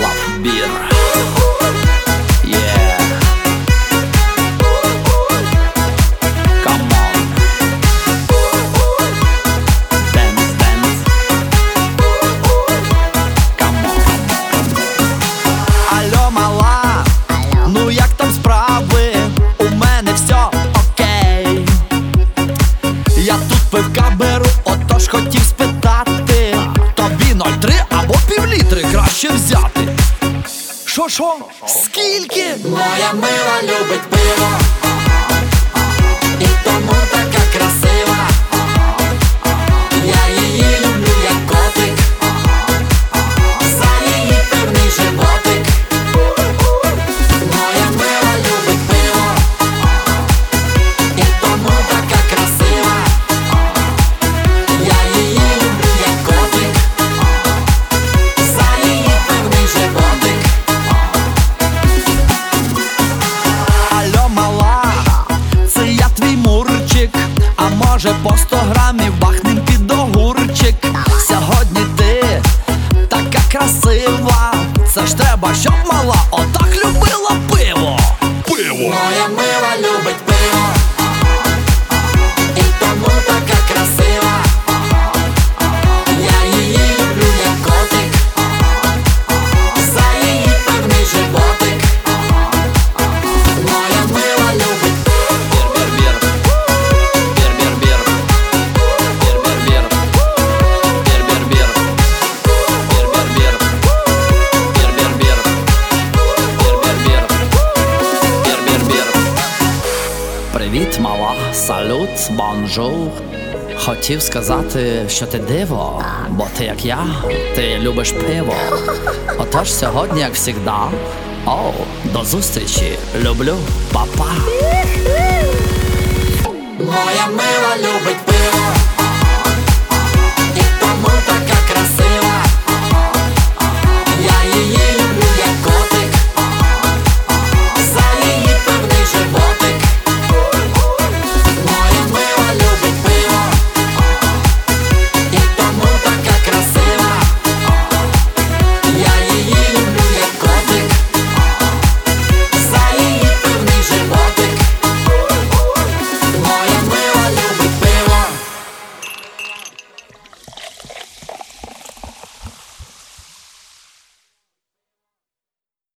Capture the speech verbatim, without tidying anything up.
Love Beer. Yeah. Come on. Dance, dance. Come on. Алло, мала, ну як там справи? У мене все окей. Я тут пивка беру, отож хотів спитати. Тобі ноль три або півлітри краще взяти. Шо, шо? Скільки? Моя мила любить пиво, і тому така красива. Я її люблю як котик, за її пивний животик. Моя мила любить пиво, і тому така красива. Я її люблю як котик, за її пивний животик. Алло, мала, це я твій мурчик. А може по сто грамів бахнем під огурчик. Сьогодні ти така красива. Це ж треба, щоб мала отак любила пиво. Пиво! Моя мила любить пиво, і тому така красива. Я її люблю як котик, за її пивний животик. Моя мила любить Бир-бир-бир. Бир-бир-бир. Бир-бир-бир. Бир-бир-бир. Бир-бир-бир. Бир-бир-бир. Бир-бир-бир. Бир-бир-бир. Привіт, мала, салют, бонжур. Хотів сказати, що ти диво, бо ти як я, ти любиш пиво. Отож сьогодні, як всігда, оу, до зустрічі, люблю, па-па. Моя мила любить пиво, і тому така